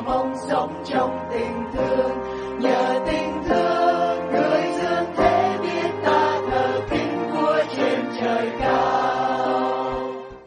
mong sống trong tình thương. Nhờ tình thương người dương thế biết ta thờ kính Chúa trên trời cao.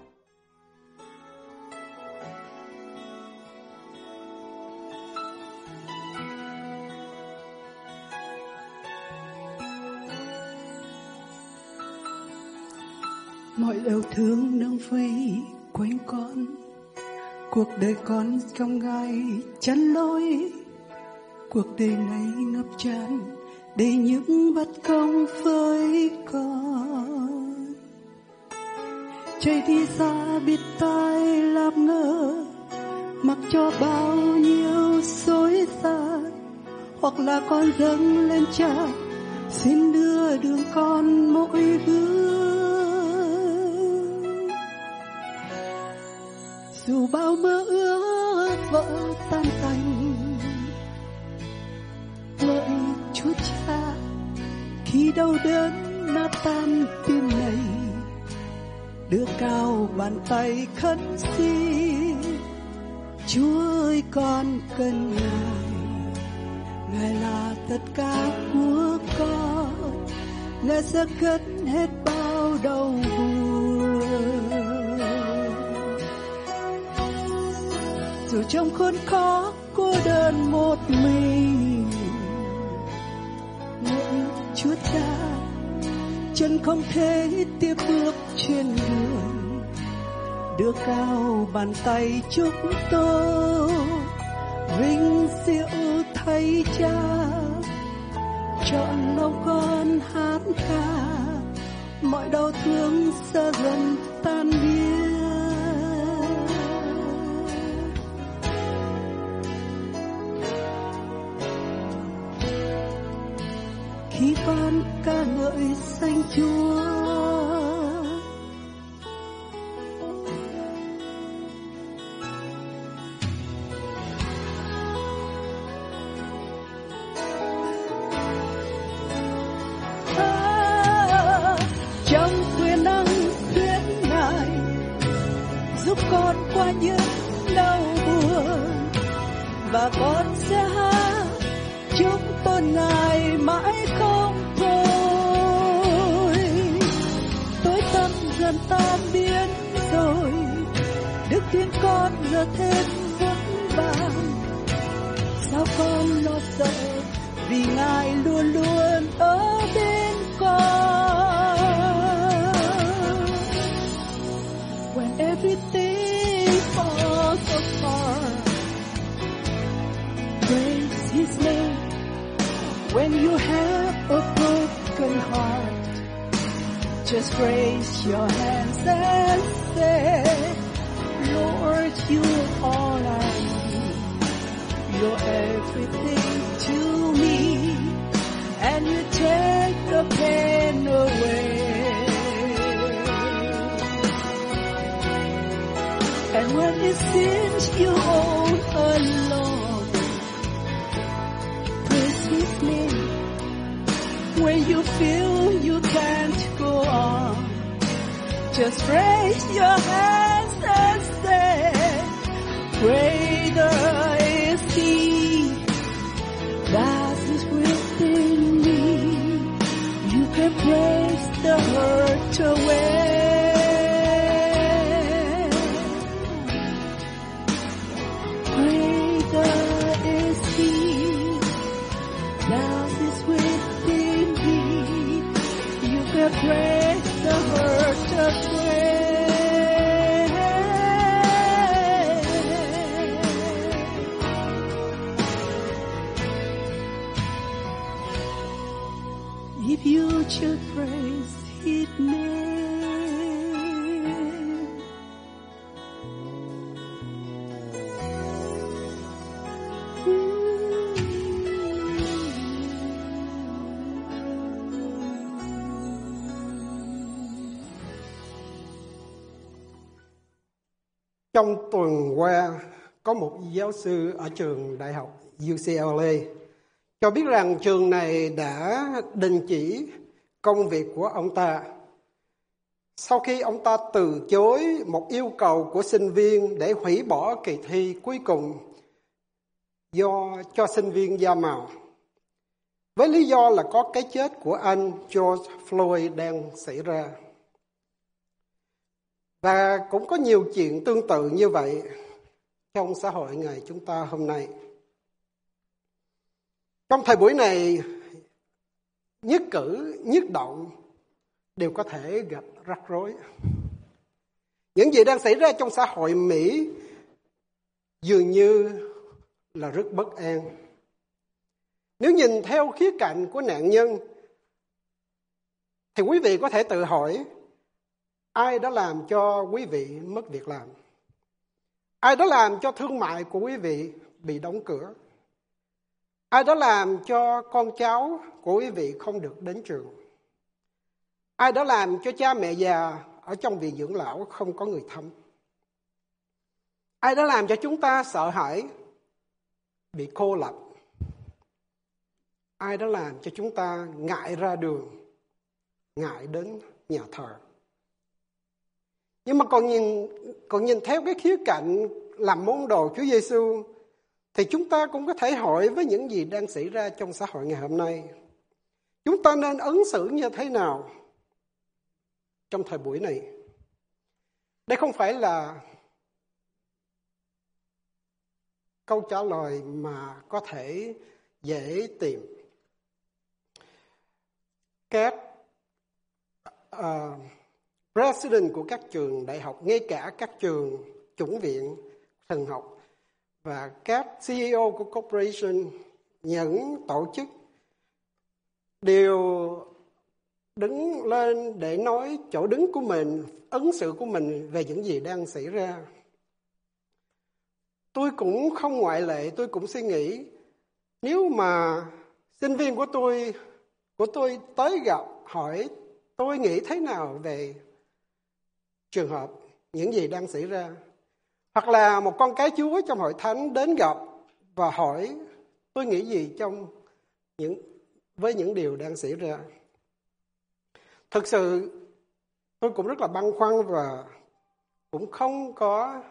Mọi yêu thương nương vây quanh con, cuộc đời con trong gai chắn lối. Cuộc đời này ngập tràn đầy những bất công với con. Trời thì xa biết tai làm ngơ, mặc cho bao nhiêu xối xả. Hoặc là con dâng lên Cha, xin đưa đường con mỗi bước. Dù bao mơ ước vỡ tan tành, lạy Chúa Cha khi đau đớn nát tan tim này, đưa cao bàn tay khấn xin. Chúa ơi, con cần Ngài, Ngài là tất cả của con, Ngài sẽ cất hết bao đau buồn. Dù trong khốn khó cô đơn một mình, lạy Chúa Cha, chân không thể tiếp bước trên đường, đưa cao bàn tay chúc tôi vinh diệu thay Cha. Chọn lòng con hát ca, mọi đau thương sẽ dần tan biến. Khi con ca ngợi danh Chúa, trong quyền năng khuyến Ngài giúp con qua những đau buồn, và con sẽ hát chúc tôn Ngài mãi không thôi. Tối tăm dần tan biến rồi, đức tin con giờ thêm vững vàng. Sao con lo sợ, vì Ngài luôn luôn ở bên con. When everything falls apart, praise His name. When you have a broken heart, just raise your hands and say, Lord, you are all I need. You're everything to me, and you take the pain away. And when it seems you all alone, praise His name. When you feel you can't go on, just raise your hands and say, greater is He that is within me. You can praise the hurt away. Greater is He that is within me. You can praise the hurt away. If you should praise His name. Trong tuần qua, có một giáo sư ở trường đại học UCLA cho biết rằng trường này đã đình chỉ công việc của ông ta sau khi ông ta từ chối một yêu cầu của sinh viên để hủy bỏ kỳ thi cuối cùng do cho sinh viên da màu, với lý do là có cái chết của anh George Floyd đang xảy ra. Và cũng có nhiều chuyện tương tự như vậy trong xã hội ngày chúng ta hôm nay. Trong thời buổi này, nhất cử, nhất động đều có thể gặp rắc rối. Những gì đang xảy ra trong xã hội Mỹ dường như là rất bất an. Nếu nhìn theo khía cạnh của nạn nhân, thì quý vị có thể tự hỏi, ai đã làm cho quý vị mất việc làm? Ai đã làm cho thương mại của quý vị bị đóng cửa? Ai đã làm cho con cháu của quý vị không được đến trường? Ai đã làm cho cha mẹ già ở trong viện dưỡng lão không có người thăm? Ai đã làm cho chúng ta sợ hãi, bị cô lập? Ai đã làm cho chúng ta ngại ra đường, ngại đến nhà thờ? Nhưng mà còn nhìn theo cái khía cạnh làm môn đồ Chúa Giêsu, thì chúng ta cũng có thể hỏi với những gì đang xảy ra trong xã hội ngày hôm nay, chúng ta nên ứng xử như thế nào trong thời buổi này? Đây không phải là câu trả lời mà có thể dễ tìm. Các president của các trường đại học, ngay cả các trường chủng viện, thần học và các CEO của corporation, những tổ chức đều đứng lên để nói chỗ đứng của mình, ứng xử của mình về những gì đang xảy ra. Tôi cũng không ngoại lệ, tôi cũng suy nghĩ, nếu mà sinh viên của tôi tới gặp hỏi tôi nghĩ thế nào về trường hợp những gì đang xảy ra, hoặc là một con cái Chúa trong hội thánh đến gặp và hỏi tôi nghĩ gì với những điều đang xảy ra, thực sự tôi cũng rất là băn khoăn và cũng không có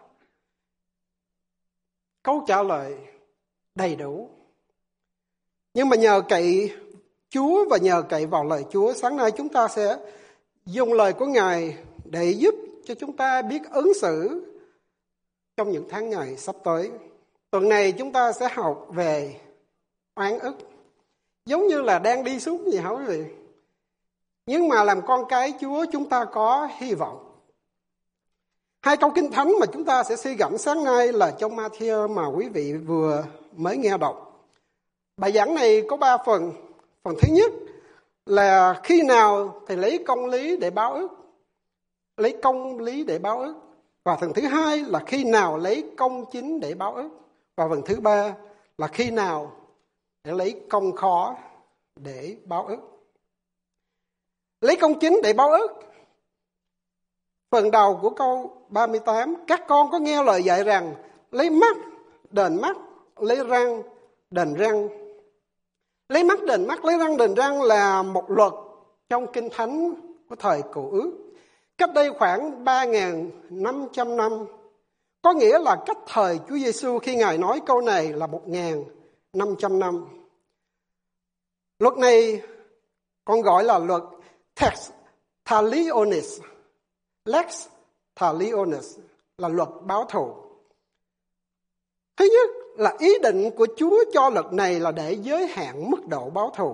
câu trả lời đầy đủ. Nhưng mà nhờ cậy Chúa và nhờ cậy vào lời Chúa, sáng nay chúng ta sẽ dùng lời của Ngài để giúp cho chúng ta biết ứng xử trong những tháng ngày sắp tới. Tuần này chúng ta sẽ học về oán ức, giống như là đang đi xuống vậy hả quý vị? Nhưng mà làm con cái Chúa chúng ta có hy vọng. Hai câu kinh thánh mà chúng ta sẽ suy gẫm sáng nay là trong Ma-thi-ơ mà quý vị vừa mới nghe đọc. Bài giảng này có 3 phần. Phần thứ nhất là khi nào thì lấy công lý để báo ức. Lấy công lý để báo ức. Và phần thứ hai là khi nào lấy công chính để báo ức. Và phần thứ ba là khi nào để lấy công khó để báo ức. Lấy công chính để báo ức. Phần đầu của câu 38, các con có nghe lời dạy rằng lấy mắt đền mắt, lấy răng đền răng. Lấy mắt đền mắt, lấy răng đền răng là một luật trong Kinh Thánh của thời Cựu Ước. Cách đây khoảng 3.500 năm, có nghĩa là cách thời Chúa Giêsu khi Ngài nói câu này là 1.500 năm. Luật này còn gọi là luật Lex Talionis. Lex Talionis là luật báo thù. Thứ nhất là ý định của Chúa cho luật này là để giới hạn mức độ báo thù.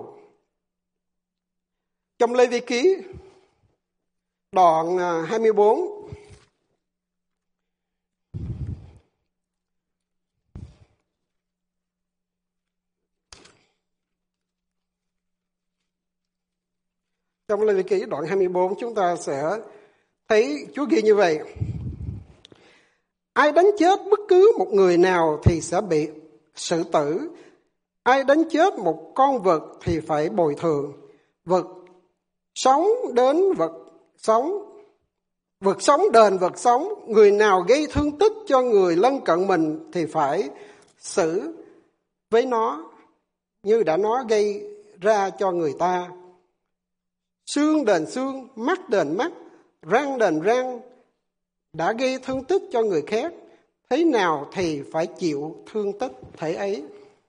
Trong Lê Vi Ký đoạn 24 Trong Lê Vi Ký đoạn 24 chúng ta sẽ thấy Chúa ghi như vậy: ai đánh chết bất cứ một người nào thì sẽ bị xử tử. Ai đánh chết một con vật thì phải bồi thường. Vật sống đến vật sống. Vật sống đền vật sống. Người nào gây thương tích cho người lân cận mình thì phải xử với nó như đã nó gây ra cho người ta. Xương đền xương, mắt đền mắt, răng đền răng. Đã gây thương tích cho người khác thế nào thì phải chịu thương tích thể ấy.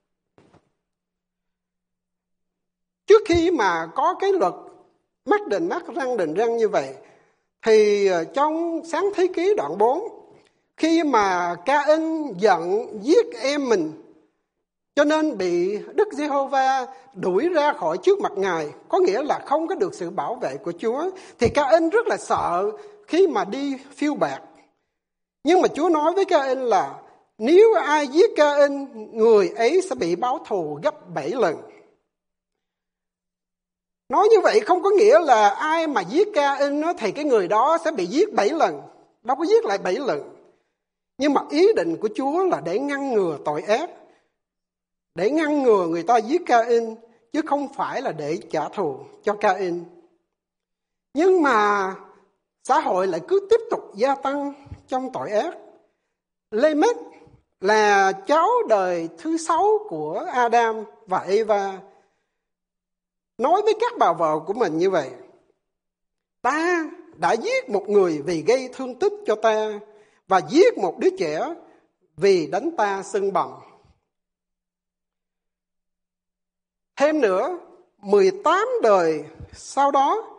Trước khi mà có cái luật mắt đền mắt, răng đền răng như vậy, thì trong Sáng Thế Ký đoạn 4, khi mà Ca-in giận giết em mình, cho nên bị Đức Giê-hô-va đuổi ra khỏi trước mặt Ngài, có nghĩa là không có được sự bảo vệ của Chúa, thì Ca-in rất là sợ khi mà đi phiêu bạt. Nhưng mà Chúa nói với Ca-in là nếu ai giết Ca-in, người ấy sẽ bị báo thù gấp 7 lần. Nói như vậy không có nghĩa là ai mà giết Ca-in thì cái người đó sẽ bị giết 7 lần. Đâu có giết lại 7 lần. Nhưng mà ý định của Chúa là để ngăn ngừa tội ác, để ngăn ngừa người ta giết Ca-in, chứ không phải là để trả thù cho Ca-in. Nhưng mà xã hội lại cứ tiếp tục gia tăng trong tội ác. Lê-mếch là cháu đời thứ 6 của Adam và Eva, nói với các bà vợ của mình như vậy: ta đã giết một người vì gây thương tích cho ta, và giết một đứa trẻ vì đánh ta sưng bầm. Thêm nữa, 18 đời sau đó,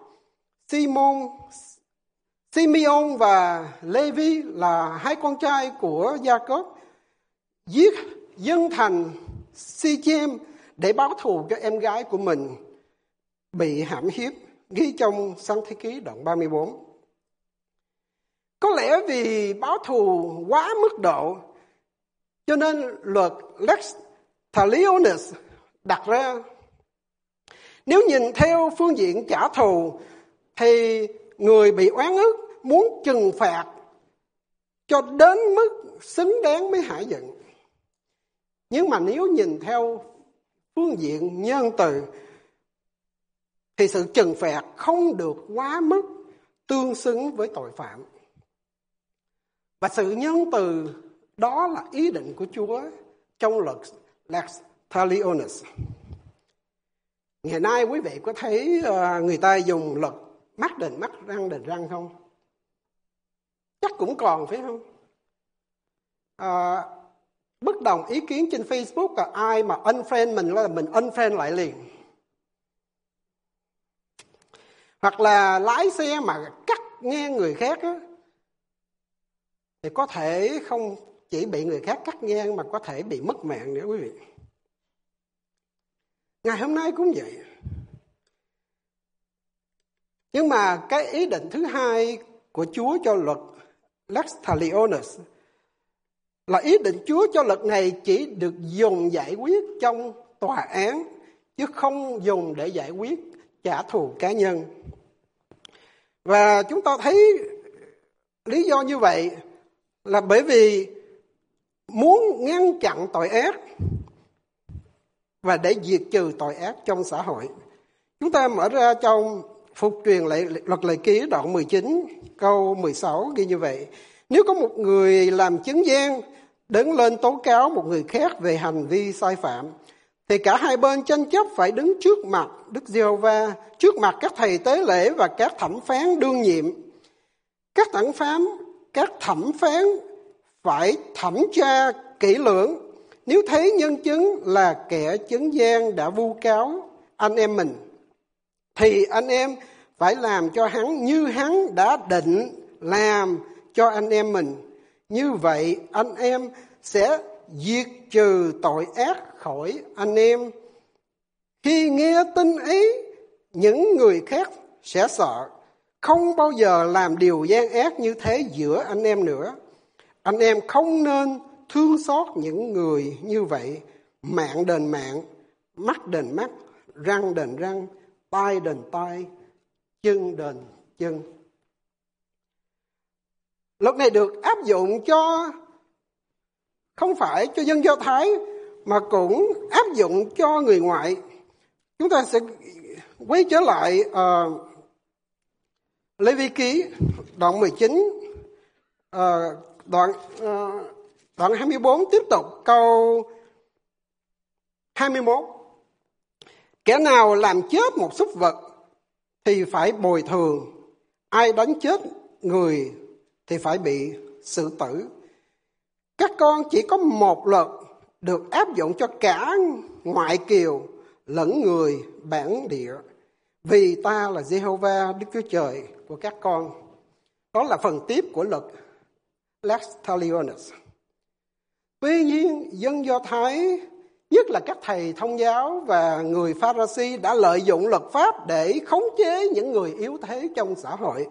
Simeon và Lê-vi là hai con trai của Gia-cốp giết dân thành Si-chem để báo thù cho em gái của mình bị hãm hiếp, ghi trong Sáng Thế Ký đoạn 34. Có lẽ vì báo thù quá mức độ, cho nên luật Lex Talionis đặt ra. Nếu nhìn theo phương diện trả thù, thì người bị oán ức muốn trừng phạt cho đến mức xứng đáng mới hả giận. Nhưng mà nếu nhìn theo phương diện nhân từ, thì sự trừng phạt không được quá mức tương xứng với tội phạm. Và sự nhân từ đó là ý định của Chúa trong luật Lex Talionis. Ngày nay quý vị có thấy người ta dùng luật mắt đền mắt, răng đền răng không? Chắc cũng còn, phải không? Bất đồng ý kiến trên Facebook là ai mà unfriend mình là mình unfriend lại liền. Hoặc là lái xe mà cắt ngang người khác á, thì có thể không chỉ bị người khác cắt ngang mà có thể bị mất mạng nữa quý vị. Ngày hôm nay cũng vậy. Nhưng mà cái ý định thứ hai của Chúa cho luật Lex Talionis là ý định Chúa cho luật này chỉ được dùng giải quyết trong tòa án, chứ không dùng để giải quyết trả thù cá nhân. Và chúng ta thấy lý do như vậy là bởi vì muốn ngăn chặn tội ác và để diệt trừ tội ác trong xã hội. Chúng ta mở ra trong Phục truyền luật Lệ Ký đoạn 19 câu 16 ghi như vậy: nếu có một người làm chứng gian đứng lên tố cáo một người khác về hành vi sai phạm, thì cả hai bên tranh chấp phải đứng trước mặt Đức Giê-hô-va, trước mặt các thầy tế lễ và các thẩm phán đương nhiệm. Các thẩm phán phải thẩm tra kỹ lưỡng. Nếu thấy nhân chứng là kẻ chứng gian đã vu cáo anh em mình, thì anh em phải làm cho hắn như hắn đã định làm cho anh em mình. Như vậy anh em sẽ diệt trừ tội ác khỏi anh em. Khi nghe tin ấy, những người khác sẽ sợ, không bao giờ làm điều gian ác như thế giữa anh em nữa. Anh em không nên thương xót những người như vậy. Mạng đền mạng, mắt đền mắt, răng đền răng, tay đền tay, chân đền chân. Luật này được áp dụng cho không phải cho dân Do Thái mà cũng áp dụng cho người ngoại. Chúng ta sẽ quay trở lại Lê Vi Ký đoạn 19 đoạn 24 tiếp tục câu 21. Kẻ nào làm chết một súc vật thì phải bồi thường, ai đánh chết người thì phải bị xử tử. Các con chỉ có một luật được áp dụng cho cả ngoại kiều lẫn người bản địa. Vì ta là Giê-hô-va Đức Chúa Trời của các con. Đó là phần tiếp của luật Lex Talionis. Tuy nhiên, dân Do Thái, nhất là các thầy thông giáo và người Pha-ra-si đã lợi dụng luật pháp để khống chế những người yếu thế trong xã hội.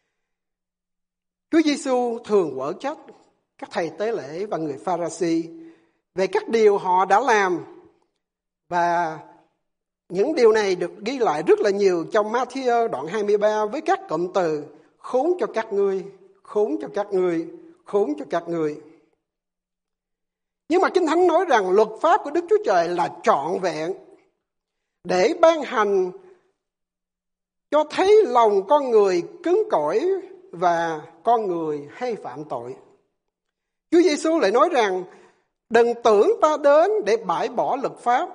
Chúa Giêsu thường quở trách các thầy tế lễ và người Pha-ra-si về các điều họ đã làm, và những điều này được ghi lại rất là nhiều trong Ma-thi-ơ đoạn 23 với các cụm từ khốn cho các ngươi, khốn cho các ngươi, khốn cho các ngươi. Nhưng mà Kinh Thánh nói rằng luật pháp của Đức Chúa Trời là trọn vẹn để ban hành cho thấy lòng con người cứng cỏi và con người hay phạm tội. Chúa Giêsu lại nói rằng đừng tưởng ta đến để bãi bỏ luật pháp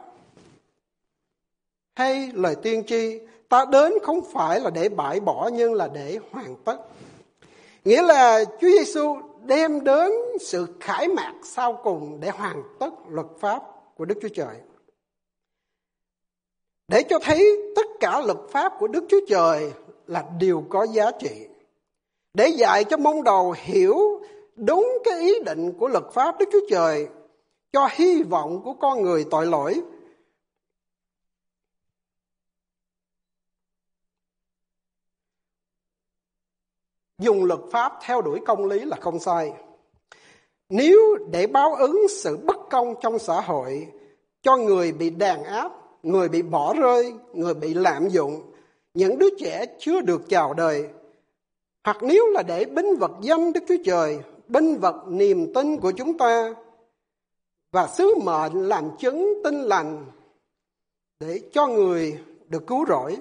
hay lời tiên tri. Ta đến không phải là để bãi bỏ nhưng là để hoàn tất. Nghĩa là Chúa Giêsu đem đến sự khải mạc sau cùng để hoàn tất luật pháp của Đức Chúa Trời. Để cho thấy tất cả luật pháp của Đức Chúa Trời là điều có giá trị. Để dạy cho môn đồ hiểu đúng cái ý định của luật pháp Đức Chúa Trời cho hy vọng của con người tội lỗi. Dùng luật pháp theo đuổi công lý là không sai. Nếu để báo ứng sự bất công trong xã hội cho người bị đàn áp, người bị bỏ rơi, người bị lạm dụng, những đứa trẻ chưa được chào đời, hoặc nếu là để binh vực danh Đức Chúa Trời, binh vực niềm tin của chúng ta và sứ mệnh làm chứng tin lành để cho người được cứu rỗi,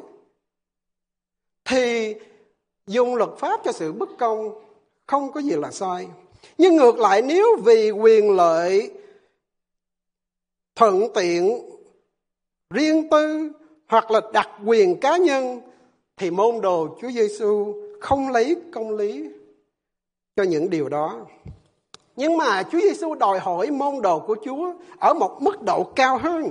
thì dùng luật pháp cho sự bất công không có gì là sai. Nhưng ngược lại, nếu vì quyền lợi, thuận tiện, riêng tư hoặc là đặc quyền cá nhân, thì môn đồ Chúa Giêsu không lấy công lý cho những điều đó. Nhưng mà Chúa Giêsu đòi hỏi môn đồ của Chúa ở một mức độ cao hơn.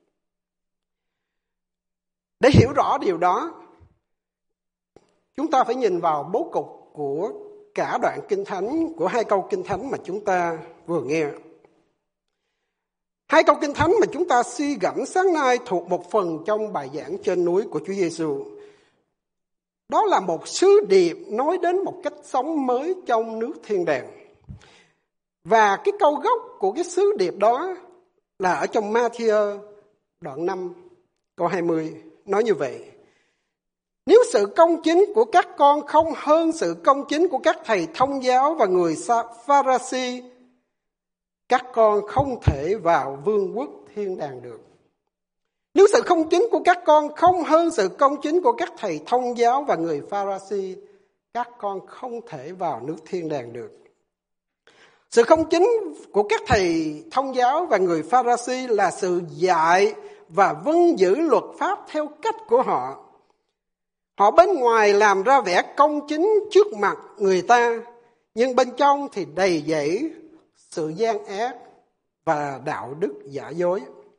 Để hiểu rõ điều đó, chúng ta phải nhìn vào bố cục của cả đoạn Kinh Thánh, của hai câu Kinh Thánh mà chúng ta vừa nghe. Hai câu Kinh Thánh mà chúng ta suy gẫm sáng nay thuộc một phần trong bài giảng trên núi của Chúa Giêsu. Đó là một sứ điệp nói đến một cách sống mới trong nước thiên đàng. Và cái câu gốc của cái sứ điệp đó là ở trong Ma-thi-ơ đoạn 5 câu 20 nói như vậy: nếu sự công chính của các con không hơn sự công chính của các thầy thông giáo và người Pha-ra-si, các con không thể vào vương quốc thiên đàng được. Nếu sự công chính của các con không hơn sự công chính của các thầy thông giáo và người Pha-ra-si, các con không thể vào nước thiên đàng được. Sự công chính của các thầy thông giáo và người Pha-ra-si là sự dạy và vâng giữ luật pháp theo cách của họ. Họ bên ngoài làm ra vẻ công chính trước mặt người ta, nhưng bên trong thì đầy dẫy sự gian ác và đạo đức giả dối.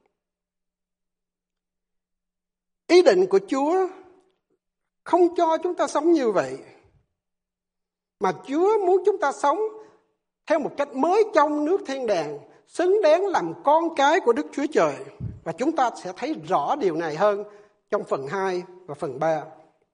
Ý định của Chúa không cho chúng ta sống như vậy, mà Chúa muốn chúng ta sống theo một cách mới trong nước thiên đàng, xứng đáng làm con cái của Đức Chúa Trời. Và chúng ta sẽ thấy rõ điều này hơn trong phần 2 và phần 3.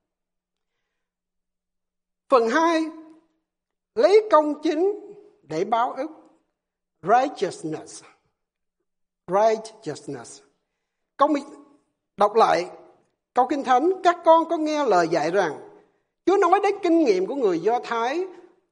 Phần 2, lấy công chính để báo ức. Righteousness. Righteousness. Đọc lại câu Kinh Thánh, các con có nghe lời dạy rằng, Chúa nói đến kinh nghiệm của người Do Thái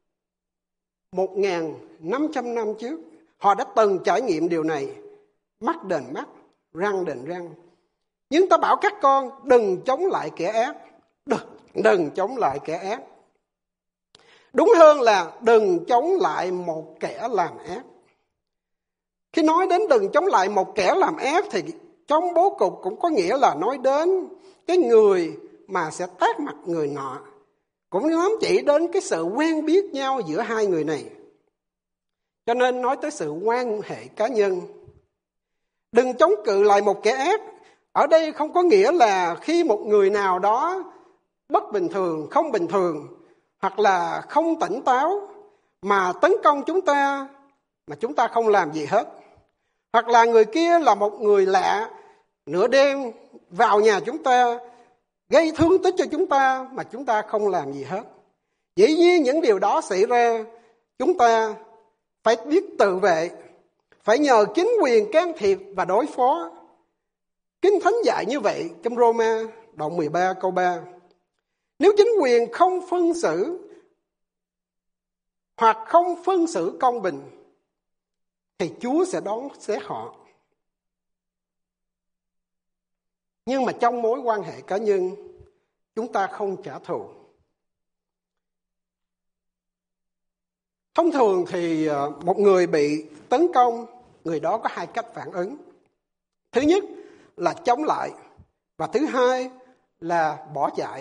1.500 năm trước. Họ đã từng trải nghiệm điều này, mắt đền mắt, răng đền răng. Nhưng ta bảo các con đừng chống lại kẻ ác. Đừng chống lại kẻ ác. Đúng hơn là đừng chống lại một kẻ làm ác. Khi nói đến đừng chống lại một kẻ làm ác thì trong bố cục cũng có nghĩa là nói đến cái người mà sẽ tát mặt người nọ. Cũng ám chỉ đến cái sự quen biết nhau giữa hai người này. Cho nên nói tới sự quan hệ cá nhân. Đừng chống cự lại một kẻ ác. Ở đây không có nghĩa là khi một người nào đó bất bình thường, không bình thường, hoặc là không tỉnh táo mà tấn công chúng ta mà chúng ta không làm gì hết. Hoặc là người kia là một người lạ nửa đêm vào nhà chúng ta gây thương tích cho chúng ta mà chúng ta không làm gì hết. Dĩ nhiên những điều đó xảy ra, chúng ta phải biết tự vệ, phải nhờ chính quyền can thiệp và đối phó. Kinh Thánh dạy như vậy trong Roma đoạn 13 câu 3. Nếu chính quyền không phân xử hoặc không phân xử công bình thì Chúa sẽ đón xét họ. Nhưng mà trong mối quan hệ cá nhân, chúng ta không trả thù. Thông thường thì một người bị tấn công, người đó có hai cách phản ứng. Thứ nhất là chống lại, và thứ hai là bỏ chạy.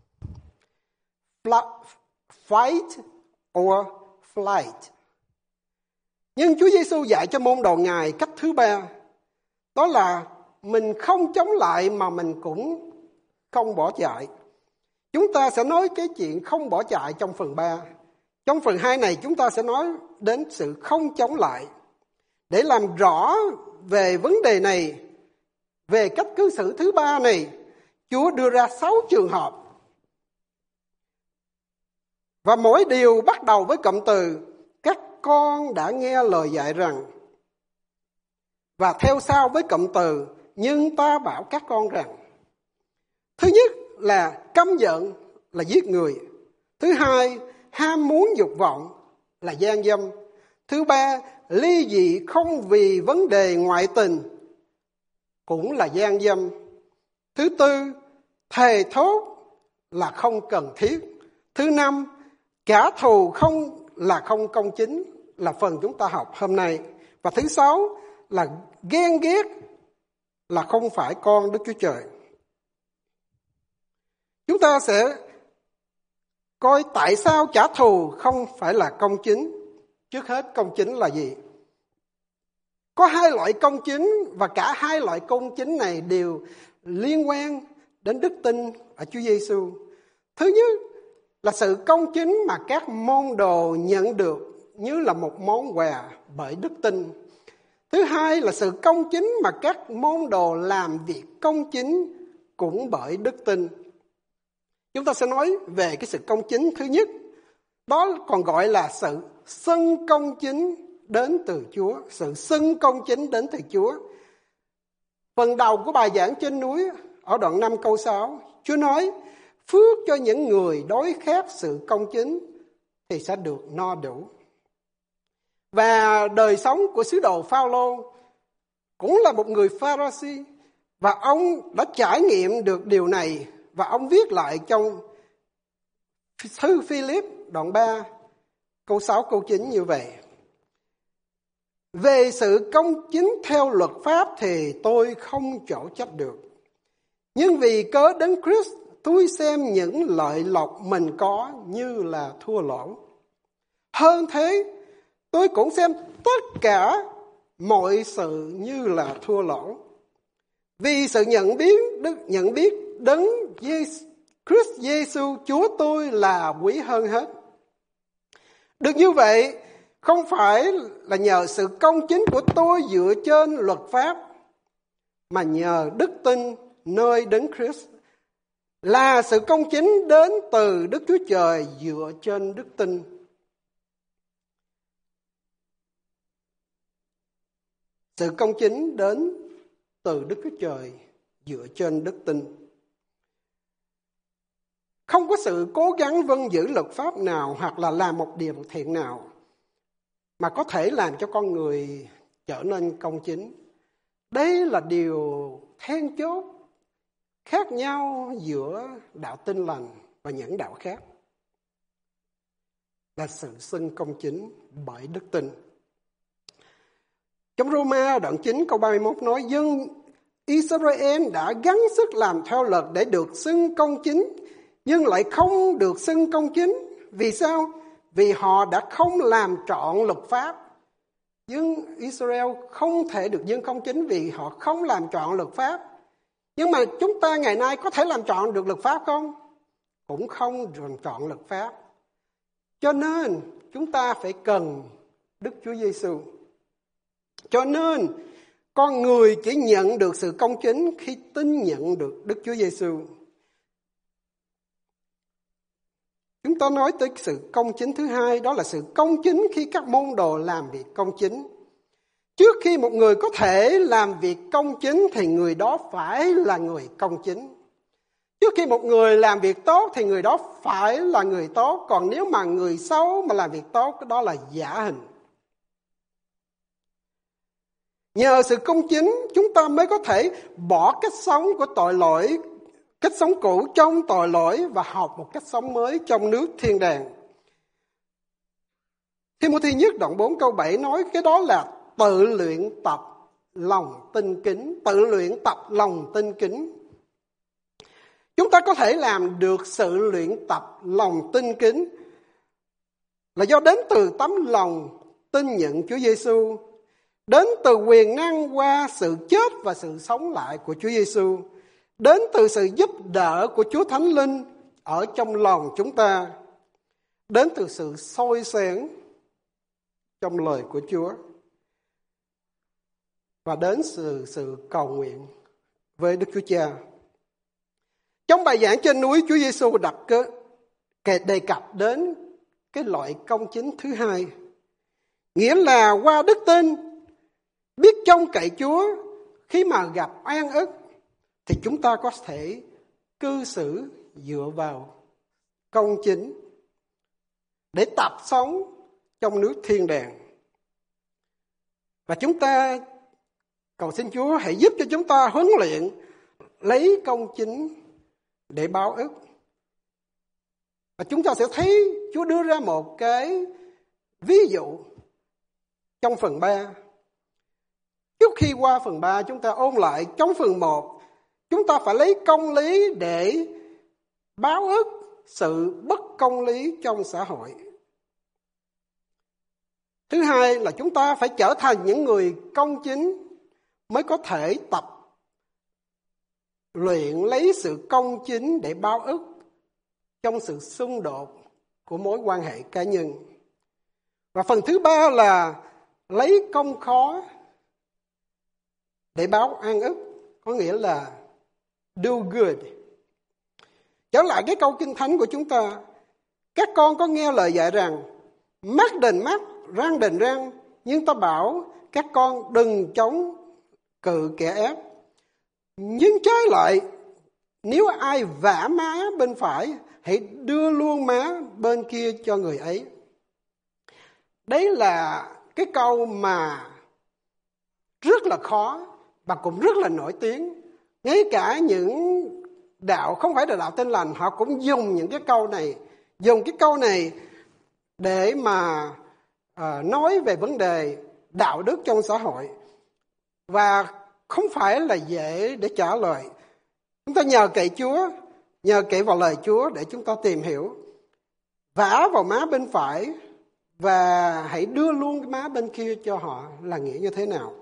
Fight or flight. Nhưng Chúa Giêsu dạy cho môn đồ Ngài cách thứ ba, đó là mình không chống lại mà mình cũng không bỏ chạy. Chúng ta sẽ nói cái chuyện không bỏ chạy trong phần 3. Trong phần 2 này chúng ta sẽ nói đến sự không chống lại. Để làm rõ về vấn đề này, về cách cư xử thứ ba này, Chúa đưa ra 6 trường hợp. Và mỗi điều bắt đầu với cụm từ các con đã nghe lời dạy rằng, và theo sau với cụm từ nhưng ta bảo các con rằng. Thứ nhất là căm giận là giết người. Thứ hai, ham muốn dục vọng là gian dâm. Thứ ba, ly dị không vì vấn đề ngoại tình cũng là gian dâm. Thứ tư, thề thốt là không cần thiết. Thứ năm, trả thù không là không công chính là phần chúng ta học hôm nay. Và thứ sáu là ghen ghét là không phải con Đức Chúa Trời. Chúng ta sẽ coi tại sao trả thù không phải là công chính. Trước hết, công chính là gì? Có hai loại công chính, và cả hai loại công chính này đều liên quan đến đức tin ở Chúa Giêsu. Thứ nhất là sự công chính mà các môn đồ nhận được như là một món quà bởi đức tin. Thứ hai là sự công chính mà các môn đồ làm việc công chính cũng bởi đức tin. Chúng ta sẽ nói về cái sự công chính thứ nhất. Đó còn gọi là sự xưng công chính đến từ Chúa. Sự xưng công chính đến từ Chúa. Phần đầu của bài giảng trên núi ở đoạn 5 câu 6, Chúa nói, phước cho những người đối kháng sự công chính thì sẽ được no đủ. Và đời sống của sứ đồ Phao-lô cũng là một người Pha-ri-si, và ông đã trải nghiệm được điều này, và ông viết lại trong thư Phi-líp đoạn 3 câu 6 câu 9 như vậy. Về sự công chính theo luật pháp thì tôi không chỗ trách được. Nhưng vì cớ Đấng Christ, tôi xem những lợi lộc mình có như là thua lỗ. Hơn thế, tôi cũng xem tất cả mọi sự như là thua lỗ. Vì sự nhận biết Đấng Christ Giêsu Chúa tôi là quý hơn hết. Được như vậy, không phải là nhờ sự công chính của tôi dựa trên luật pháp, mà nhờ đức tin nơi Đấng Christ, là sự công chính đến từ Đức Chúa Trời dựa trên đức tin. Sự công chính đến từ Đức Chúa Trời dựa trên đức tin. Không có sự cố gắng vâng giữ luật pháp nào hoặc là làm một điều thiện nào mà có thể làm cho con người trở nên công chính. Đây là điều then chốt khác nhau giữa đạo Tin Lành và những đạo khác. Là sự xưng công chính bởi đức tin. Trong Roma đoạn 9 câu 31 nói, dân Israel đã gắng sức làm theo luật để được xưng công chính, nhưng lại không được xưng công chính. Vì sao? Vì họ đã không làm trọn luật pháp. dân Israel không thể được dân công chính vì họ không làm trọn luật pháp. Nhưng mà chúng ta ngày nay có thể làm trọn được luật pháp không? Cũng không làm trọn luật pháp. Cho nên chúng ta phải cần Đức Chúa Giêsu. Cho nên con người chỉ nhận được sự công chính khi tin nhận được Đức Chúa Giêsu. Chúng ta nói tới sự công chính thứ hai, đó là sự công chính khi các môn đồ làm việc công chính. Trước khi một người có thể làm việc công chính thì người đó phải là người công chính. Trước khi một người làm việc tốt thì người đó phải là người tốt. Còn nếu mà người xấu mà làm việc tốt, đó là giả hình. Nhờ sự công chính, chúng ta mới có thể bỏ cách sống của tội lỗi, cách sống cũ trong tội lỗi và học một cách sống mới trong nước thiên đàng. Thi-mô-thi nhất đoạn 4 câu 7 nói cái đó là tự luyện tập lòng tin kính. Tự luyện tập lòng tin kính. Chúng ta có thể làm được sự luyện tập lòng tin kính là do đến từ tấm lòng tin nhận Chúa Giêsu, đến từ quyền năng qua sự chết và sự sống lại của Chúa Giêsu, đến từ sự giúp đỡ của Chúa Thánh Linh ở trong lòng chúng ta, đến từ sự soi sáng trong lời của Chúa, và đến sự cầu nguyện với Đức Chúa Cha. Trong bài giảng trên núi, Chúa Giêsu đề cập đến cái loại công chính thứ hai, nghĩa là qua đức tin, biết trông cậy Chúa khi mà gặp oan ức thì chúng ta có thể cư xử dựa vào công chính để tập sống trong nước thiên đàng. Và chúng ta cầu xin Chúa hãy giúp cho chúng ta huấn luyện lấy công chính để báo ức. Và chúng ta sẽ thấy Chúa đưa ra một cái ví dụ trong phần 3. Trước khi qua phần 3, chúng ta ôn lại trong phần 1, chúng ta phải lấy công lý để báo ức sự bất công lý trong xã hội. Thứ hai là chúng ta phải trở thành những người công chính mới có thể tập luyện lấy sự công chính để báo ức trong sự xung đột của mối quan hệ cá nhân. Và phần thứ ba là lấy công khó để báo oan ức, có nghĩa là do good. Trở lại cái câu Kinh Thánh của chúng ta, các con có nghe lời dạy rằng mắt đền mắt, răng đền răng, nhưng ta bảo các con đừng chống cự kẻ ác. Nhưng trái lại, nếu ai vả má bên phải, hãy đưa luôn má bên kia cho người ấy. Đấy là cái câu mà rất là khó và cũng rất là nổi tiếng. Ngay cả những đạo không phải là đạo Tin Lành, họ cũng dùng những cái câu này, dùng cái câu này để mà nói về vấn đề đạo đức trong xã hội. Và không phải là dễ để trả lời. Chúng ta nhờ cậy Chúa, nhờ cậy vào lời Chúa để chúng ta tìm hiểu. Vả vào má bên phải và hãy đưa luôn cái má bên kia cho họ là nghĩa như thế nào.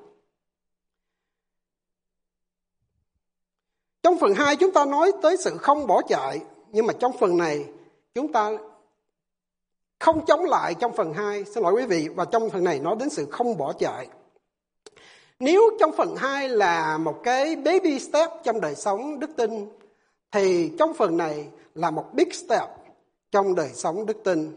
Trong phần 2 chúng ta nói tới sự không bỏ chạy, nhưng mà trong phần này chúng ta không chống lại trong phần 2, xin lỗi quý vị, và trong phần này nói đến sự không bỏ chạy. Nếu trong phần 2 là một cái baby step trong đời sống đức tin, thì trong phần này là một big step trong đời sống đức tin.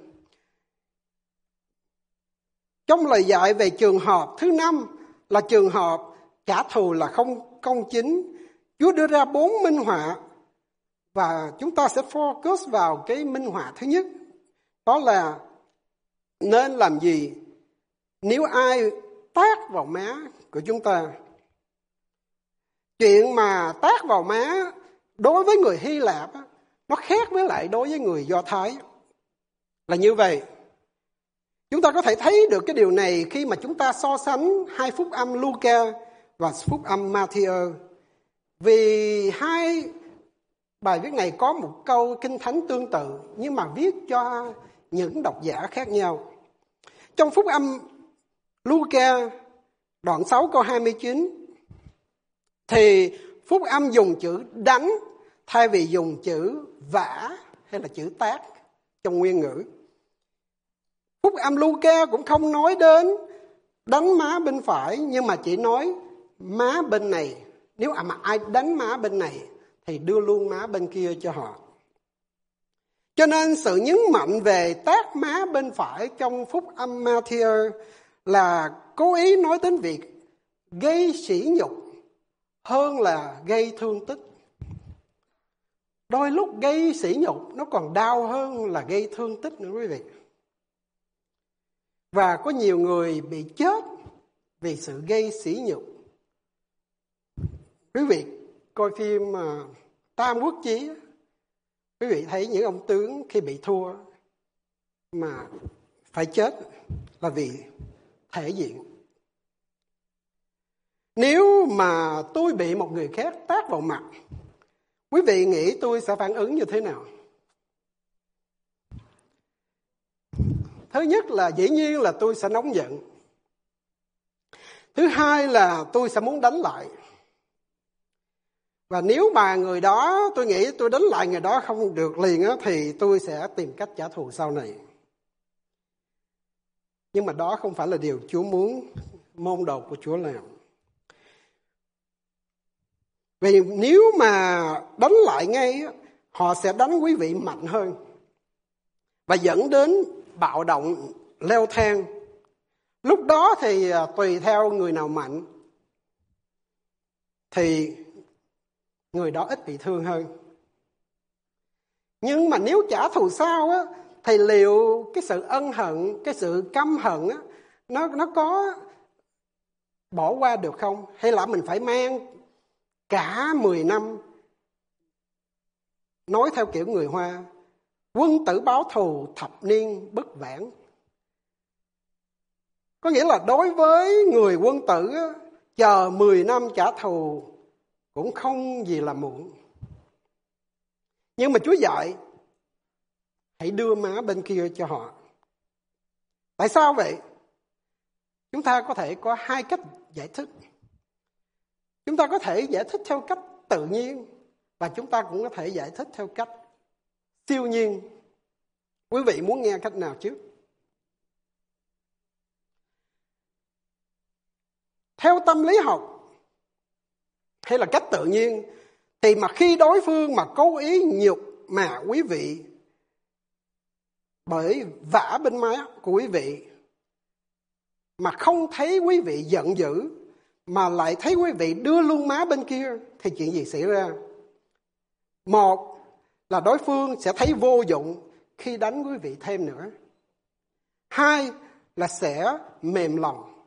Trong lời dạy về trường hợp thứ 5 là trường hợp trả thù là không công chính, Chúa đưa ra 4 minh họa và chúng ta sẽ focus vào cái minh họa thứ nhất. Đó là nên làm gì nếu ai tát vào má của chúng ta. Chuyện mà tát vào má đối với người Hy Lạp nó khác với lại đối với người Do Thái. Là như vậy. Chúng ta có thể thấy được cái điều này khi mà chúng ta so sánh hai phúc âm Luca và phúc âm Matthew. Vì hai bài viết này có một câu kinh thánh tương tự nhưng mà viết cho những độc giả khác nhau. Trong phúc âm Luca đoạn 6 câu 29 thì phúc âm dùng chữ đánh thay vì dùng chữ vả hay là chữ tát trong nguyên ngữ. Phúc âm Luca cũng không nói đến đánh má bên phải, nhưng mà chỉ nói má bên này. Nếu mà ai đánh má bên này thì đưa luôn má bên kia cho họ. Cho nên sự nhấn mạnh về tát má bên phải trong phúc âm Matthew là cố ý nói đến việc gây sỉ nhục hơn là gây thương tích. Đôi lúc gây sỉ nhục nó còn đau hơn là gây thương tích nữa quý vị. Và có nhiều người bị chết vì sự gây sỉ nhục. Quý vị coi phim Tam Quốc Chí, quý vị thấy những ông tướng khi bị thua mà phải chết là vì thể diện. Nếu mà tôi bị một người khác tát vào mặt, quý vị nghĩ tôi sẽ phản ứng như thế nào? Thứ nhất là dĩ nhiên là tôi sẽ nóng giận. Thứ hai là tôi sẽ muốn đánh lại. Và nếu mà người đó, tôi nghĩ tôi đánh lại người đó không được liền á, thì tôi sẽ tìm cách trả thù sau này. Nhưng mà đó không phải là điều Chúa muốn, môn đồ của Chúa làm. Vì nếu mà đánh lại ngay, họ sẽ đánh quý vị mạnh hơn và dẫn đến bạo động leo thang. Lúc đó thì tùy theo người nào mạnh thì người đó ít bị thương hơn. Nhưng mà nếu trả thù sau á, thì liệu cái sự ân hận, cái sự căm hận á, nó có bỏ qua được không? Hay là mình phải mang cả 10 năm, nói theo kiểu người Hoa, quân tử báo thù thập niên bất vãn. Có nghĩa là đối với người quân tử á, chờ 10 năm trả thù cũng không gì là muộn. Nhưng mà Chúa dạy hãy đưa má bên kia cho họ. Tại sao vậy? Chúng ta có thể có hai cách giải thích. Chúng ta có thể giải thích theo cách tự nhiên và chúng ta cũng có thể giải thích theo cách siêu nhiên. Quý vị muốn nghe cách nào trước? Theo tâm lý học hay là cách tự nhiên thì mà khi đối phương mà cố ý nhục mà quý vị bởi vả bên má của quý vị mà không thấy quý vị giận dữ mà lại thấy quý vị đưa luôn má bên kia thì chuyện gì xảy ra? Một là đối phương sẽ thấy vô dụng khi đánh quý vị thêm nữa. Hai là sẽ mềm lòng.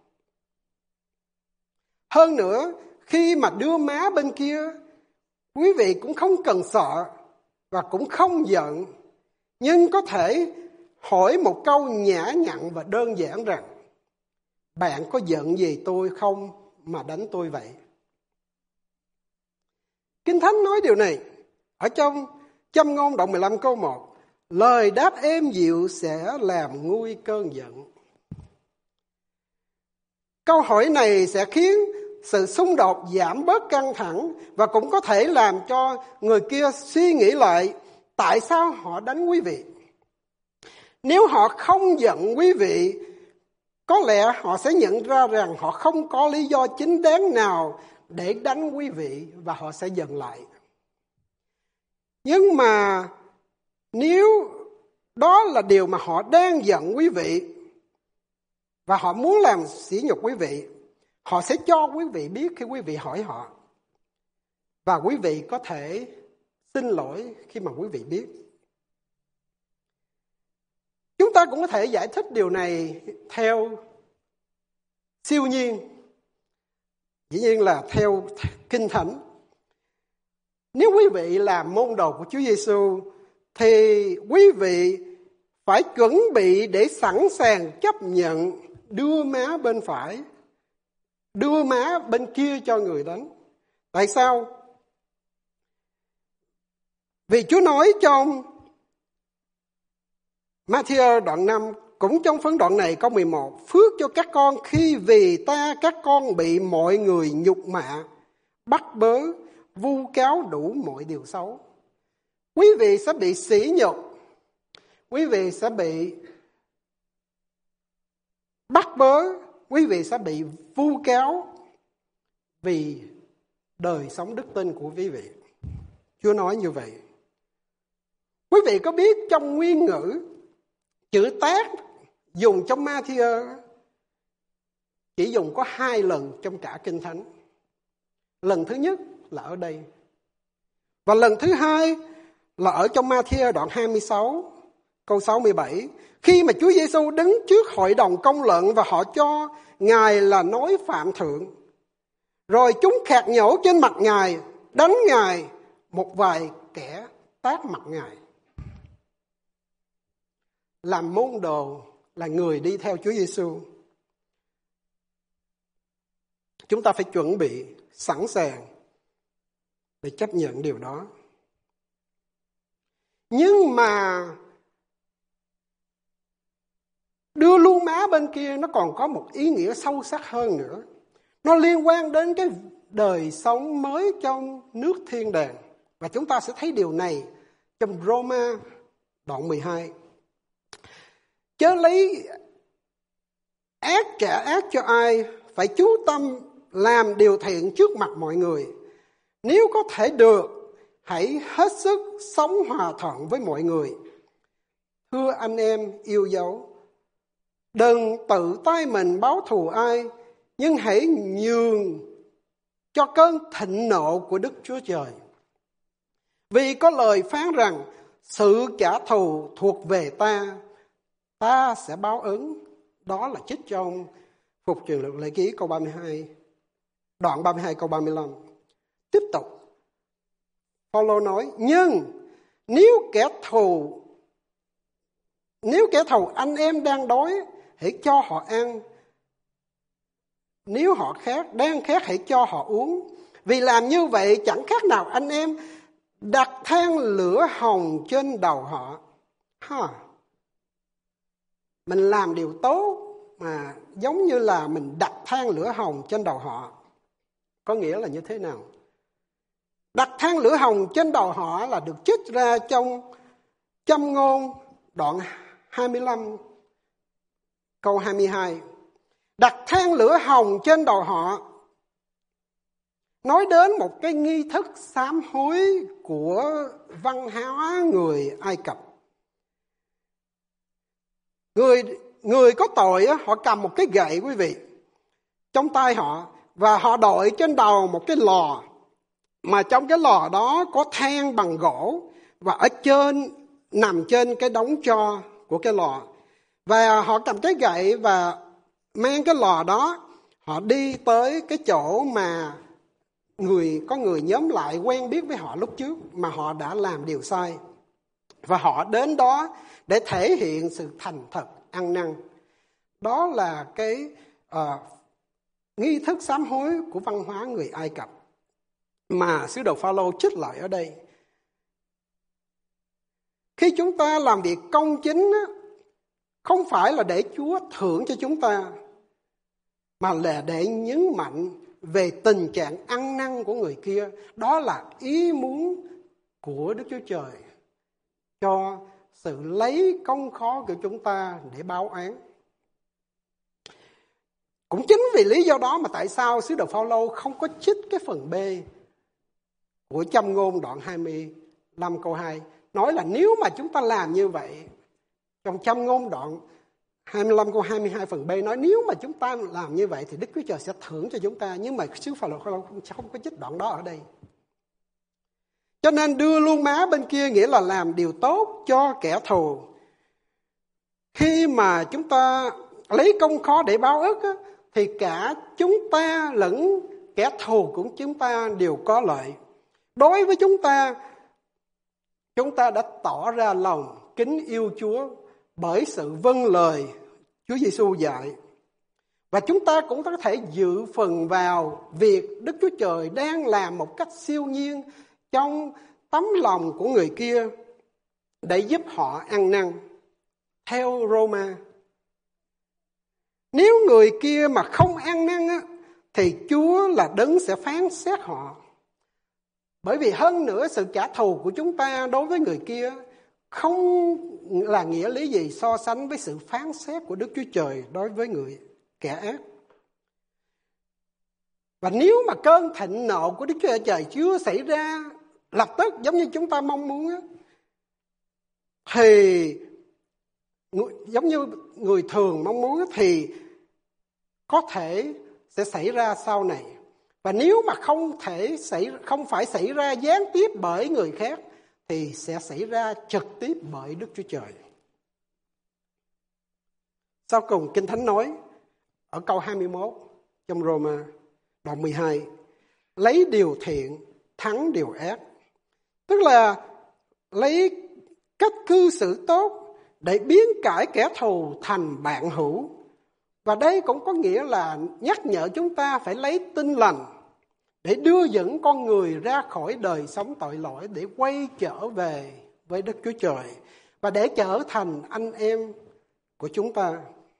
Hơn nữa, khi mà đưa má bên kia, quý vị cũng không cần sợ và cũng không giận, nhưng có thể hỏi một câu nhã nhặn và đơn giản rằng: bạn có giận gì tôi không mà đánh tôi vậy? Kinh Thánh nói điều này ở trong Châm Ngôn đoạn 15 câu 1. Lời đáp êm dịu sẽ làm nguôi cơn giận. Câu hỏi này sẽ khiến sự xung đột giảm bớt căng thẳng và cũng có thể làm cho người kia suy nghĩ lại tại sao họ đánh quý vị. Nếu họ không giận quý vị, có lẽ họ sẽ nhận ra rằng họ không có lý do chính đáng nào để đánh quý vị và họ sẽ dừng lại. Nhưng mà nếu đó là điều mà họ đang giận quý vị và họ muốn làm sỉ nhục quý vị, họ sẽ cho quý vị biết khi quý vị hỏi họ. Và quý vị có thể xin lỗi khi mà quý vị biết. Chúng ta cũng có thể giải thích điều này theo siêu nhiên. Dĩ nhiên là theo Kinh Thánh. Nếu quý vị là môn đồ của Chúa Giêsu thì quý vị phải chuẩn bị để sẵn sàng chấp nhận đưa má bên phải, đưa má bên kia cho người đánh. Tại sao? Vì Chúa nói trong Matthew đoạn 5 cũng trong phân đoạn này câu 11, phước cho các con khi vì ta các con bị mọi người nhục mạ, bắt bớ, vu cáo đủ mọi điều xấu. Quý vị sẽ bị sỉ nhục, quý vị sẽ bị bắt bớ, quý vị sẽ bị vu cáo vì đời sống đức tin của quý vị. Chúa nói như vậy. Quý vị có biết trong nguyên ngữ, chữ tác dùng trong Ma-thi-ơ chỉ dùng có 2 lần trong cả Kinh Thánh. Lần thứ nhất là ở đây. Và lần thứ hai là ở trong Ma-thi-ơ đoạn 26, câu 67. Khi mà Chúa Giêsu đứng trước hội đồng công luận và họ cho Ngài là nói phạm thượng. Rồi chúng khạc nhổ trên mặt Ngài, đánh Ngài, một vài kẻ tát mặt Ngài. Làm môn đồ là người đi theo Chúa Giêsu, chúng ta phải chuẩn bị sẵn sàng để chấp nhận điều đó. Nhưng mà đưa luôn má bên kia nó còn có một ý nghĩa sâu sắc hơn nữa. Nó liên quan đến cái đời sống mới trong nước thiên đàng. Và chúng ta sẽ thấy điều này trong Roma đoạn 12. Chớ lấy ác trả ác cho ai, phải chú tâm làm điều thiện trước mặt mọi người. Nếu có thể được, hãy hết sức sống hòa thuận với mọi người. Thưa anh em yêu dấu, đừng tự tay mình báo thù ai, nhưng hãy nhường cho cơn thịnh nộ của Đức Chúa Trời. Vì có lời phán rằng, sự trả thù thuộc về ta, ta sẽ báo ứng. Đó là trích trong Phục Truyền Luật Lệ Ký câu 32, đoạn 32 câu 35. Tiếp tục, Phaolô nói, nhưng nếu kẻ thù anh em đang đói, hãy cho họ ăn. Nếu họ đang khát, hãy cho họ uống. Vì làm như vậy chẳng khác nào anh em đặt than lửa hồng trên đầu họ. Mình làm điều tốt mà giống như là mình đặt than lửa hồng trên đầu họ. Có nghĩa là như thế nào? Đặt than lửa hồng trên đầu họ là được trích ra trong Châm Ngôn đoạn 25 câu 22. Đặt than lửa hồng trên đầu họ nói đến một cái nghi thức sám hối của văn hóa người Ai Cập. Người có tội họ cầm một cái gậy quý vị trong tay họ, và họ đội trên đầu một cái lò, mà trong cái lò đó có than bằng gỗ, và ở trên nằm trên cái đống tro của cái lò. Và họ cầm cái gậy và mang cái lò đó, họ đi tới cái chỗ mà có người nhóm lại quen biết với họ lúc trước mà họ đã làm điều sai. Và họ đến đó để thể hiện sự thành thật, ăn năn. Đó là cái nghi thức sám hối của văn hóa người Ai Cập mà sứ đồ Phaolô trích lại ở đây. Khi chúng ta làm việc công chính, không phải là để Chúa thưởng cho chúng ta, mà là để nhấn mạnh về tình trạng ăn năn của người kia. Đó là ý muốn của Đức Chúa Trời cho sự lấy công khó của chúng ta để báo án. Cũng chính vì lý do đó mà tại sao sứ đồ Phaolô không có trích cái phần B của Châm Ngôn đoạn 25 câu 2. Nói là nếu mà chúng ta làm như vậy, trong Châm Ngôn đoạn 25 câu 22 phần B nói nếu mà chúng ta làm như vậy thì Đức Chúa Trời sẽ thưởng cho chúng ta. Nhưng mà sứ Phaolô không có trích đoạn đó ở đây. Cho nên đưa luôn má bên kia nghĩa là làm điều tốt cho kẻ thù. Khi mà chúng ta lấy công khó để báo ức thì cả chúng ta lẫn kẻ thù của chúng ta đều có lợi. Đối với chúng ta đã tỏ ra lòng kính yêu Chúa bởi sự vâng lời Chúa Giêsu dạy. Và chúng ta cũng có thể dự phần vào việc Đức Chúa Trời đang làm một cách siêu nhiên trong tấm lòng của người kia để giúp họ ăn năn. Theo Roma Nếu người kia mà không ăn năn á, thì Chúa là đấng sẽ phán xét họ. Bởi vì hơn nữa sự trả thù của chúng ta đối với người kia không là nghĩa lý gì so sánh với sự phán xét của Đức Chúa Trời đối với người kẻ ác. Và nếu mà cơn thịnh nộ của Đức Chúa Trời chưa xảy ra lập tức giống như chúng ta mong muốn á, thì giống như người thường mong muốn thì có thể sẽ xảy ra sau này. Và nếu mà không phải xảy ra gián tiếp bởi người khác thì sẽ xảy ra trực tiếp bởi Đức Chúa Trời. Sau cùng Kinh Thánh nói ở câu 21 trong Roma đoạn 12, lấy điều thiện thắng điều ác. Tức là lấy cách cư xử tốt để biến cải kẻ thù thành bạn hữu. Và đây cũng có nghĩa là nhắc nhở chúng ta phải lấy Tin Lành để đưa dẫn con người ra khỏi đời sống tội lỗi, để quay trở về với Đức Chúa Trời và để trở thành anh em của chúng ta.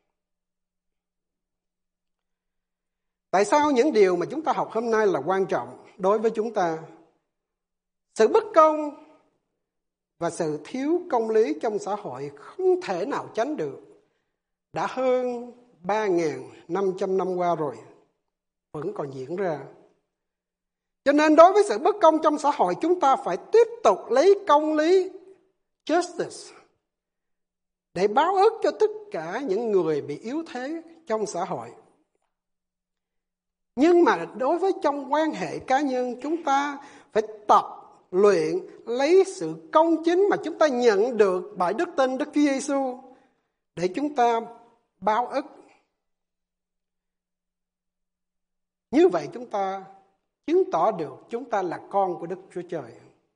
Tại sao những điều mà chúng ta học hôm nay là quan trọng đối với chúng ta? Sự bất công và sự thiếu công lý trong xã hội không thể nào tránh được. Đã hơn 3.500 năm qua rồi, vẫn còn diễn ra. Cho nên đối với sự bất công trong xã hội, chúng ta phải tiếp tục lấy công lý, justice, để báo ức cho tất cả những người bị yếu thế trong xã hội. Nhưng mà đối với trong quan hệ cá nhân, chúng ta phải tập luyện lấy sự công chính mà chúng ta nhận được bởi đức tin Đức Chúa Giêsu để chúng ta báo ức. Như vậy chúng ta chứng tỏ được chúng ta là con của Đức Chúa Trời.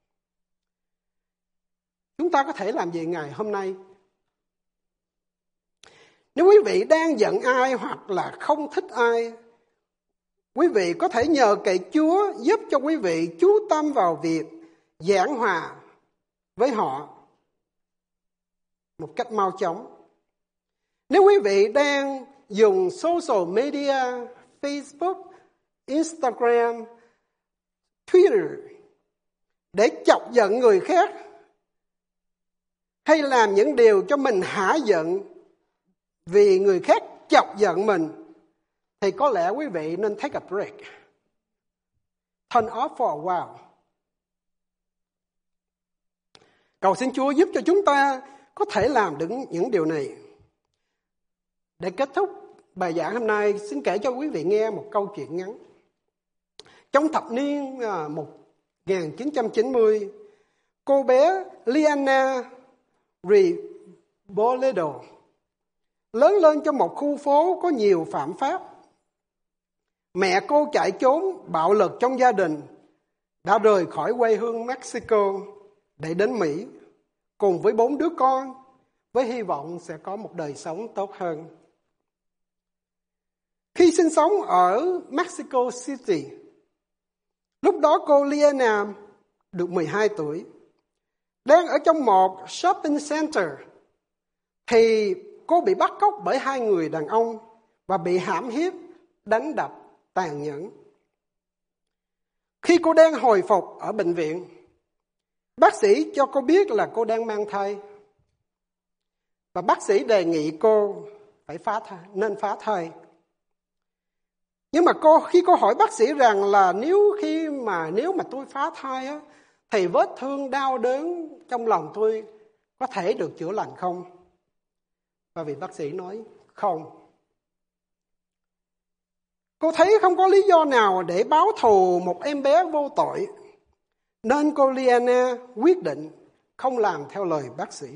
Chúng ta có thể làm gì ngày hôm nay? Nếu quý vị đang giận ai hoặc là không thích ai, quý vị có thể nhờ cậy Chúa giúp cho quý vị chú tâm vào việc giảng hòa với họ một cách mau chóng. Nếu quý vị đang dùng social media, Facebook, Instagram, Twitter để chọc giận người khác hay làm những điều cho mình hả giận vì người khác chọc giận mình, thì có lẽ quý vị nên take a break. Turn off for a while. Cầu xin Chúa giúp cho chúng ta có thể làm được những điều này. Để kết thúc bài giảng hôm nay, xin kể cho quý vị nghe một câu chuyện ngắn. Trong thập niên 1990, cô bé Liana Riboledo lớn lên trong một khu phố có nhiều phạm pháp. Mẹ cô chạy trốn bạo lực trong gia đình, đã rời khỏi quê hương Mexico để đến Mỹ cùng với 4 đứa con, với hy vọng sẽ có một đời sống tốt hơn. Khi sinh sống ở Mexico City, lúc đó cô Liana được 12 tuổi, đang ở trong một shopping center thì cô bị bắt cóc bởi 2 người đàn ông và bị hãm hiếp, đánh đập tàn nhẫn. Khi cô đang hồi phục ở bệnh viện, bác sĩ cho cô biết là cô đang mang thai. Và bác sĩ đề nghị cô phải nên phá thai. Nhưng mà khi cô hỏi bác sĩ rằng là nếu mà tôi phá thai á, thì vết thương đau đớn trong lòng tôi có thể được chữa lành không? Và vị bác sĩ nói không. Cô thấy không có lý do nào để báo thù một em bé vô tội, nên cô Liana quyết định không làm theo lời bác sĩ.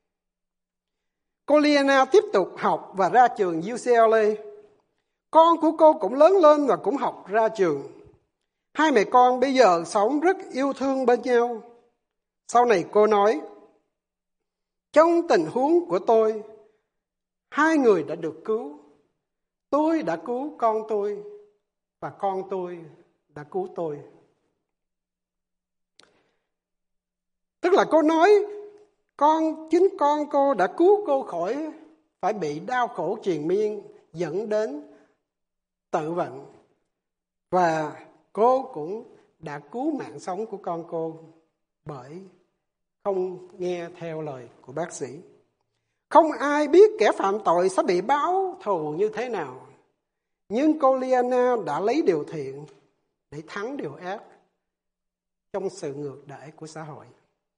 Cô Liana tiếp tục học và ra trường UCLA. Con của cô cũng lớn lên và cũng học ra trường. 2 mẹ con bây giờ sống rất yêu thương bên nhau. Sau này cô nói, trong tình huống của tôi, 2 người đã được cứu. Tôi đã cứu con tôi và con tôi đã cứu tôi. Tức là cô nói chính con cô đã cứu cô khỏi phải bị đau khổ triền miên dẫn đến tự vận. Và cô cũng đã cứu mạng sống của con cô bởi không nghe theo lời của bác sĩ. Không ai biết kẻ phạm tội sẽ bị báo thù như thế nào. Nhưng cô Liana đã lấy điều thiện để thắng điều ác trong sự ngược đãi của xã hội.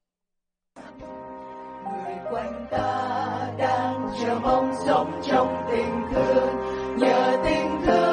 Người quanh ta đang chờ mong sống trong tình thương, nhờ tình thương